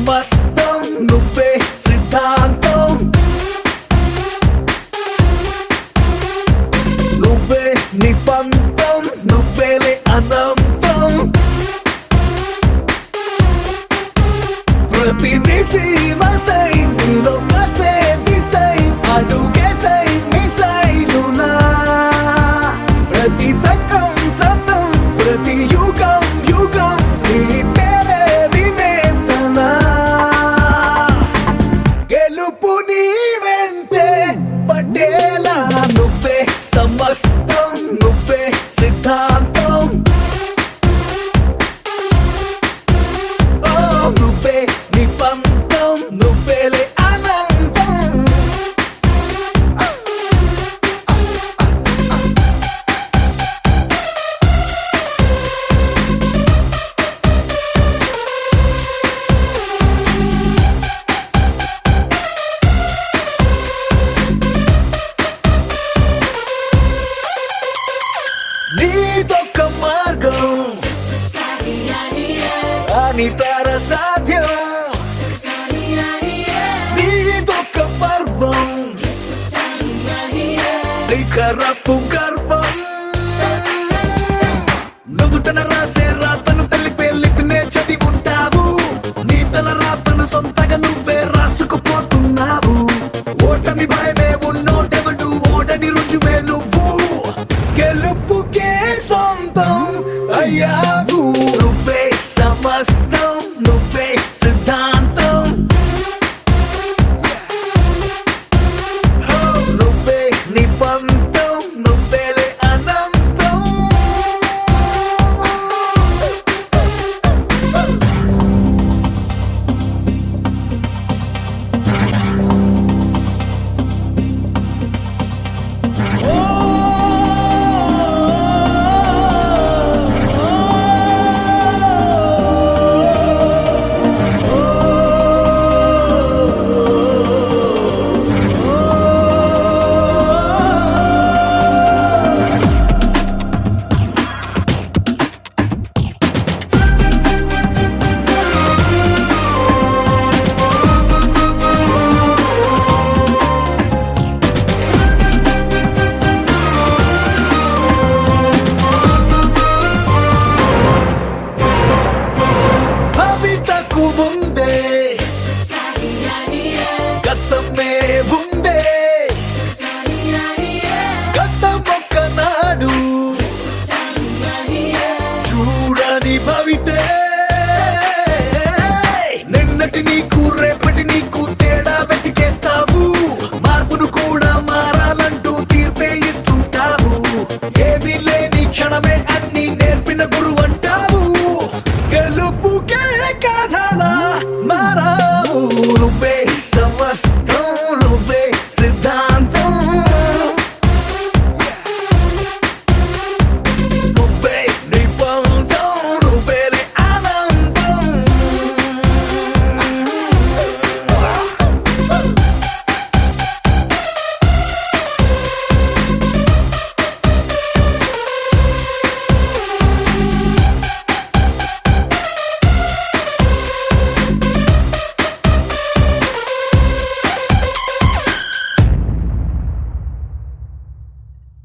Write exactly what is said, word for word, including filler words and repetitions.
సమస్తం నువ్వే సిద్ధాంతం నువ్వే నిబంధం నువ్వేలే అనంతం ప్రతి నిసీమసై నీలో కసే దిశై అడుగేసై మిసైలునా ప్రతి సకం సతం ప్రతి యుగం యుగం నీ పేరే వినేతనా గెలుపు నీ వెంటే పటేలా నువ్వే సమస్తం నువ్వే సిద్ధాంతం నువ్వే నిబంధం నువ్వేలే అనంతం నీదొక్క మార్గం అనితర సాధ్యం నీదొక్క పర్వం శిఖరపు గర్వం నుదుటన రాసే రాతను తెలిపే లిపినే చదివి ఉంటావు నీ తల రాతను సొంతగా నువ్వే రాసుకుపోతున్నావు ఓటమి భయమే ఉన్నోటెవడు ఓడని రుజువే నువ్వు గెలుపుకే సొంతం అయ్యావు నువ్వే సమస్తం నువ్వే సిద్ధాంతం నువ్వే నిబంధం నువ్వేలే అనంతం ముందే గతమే ఉందే గతం ఒక్కనాడు చూడని భవితే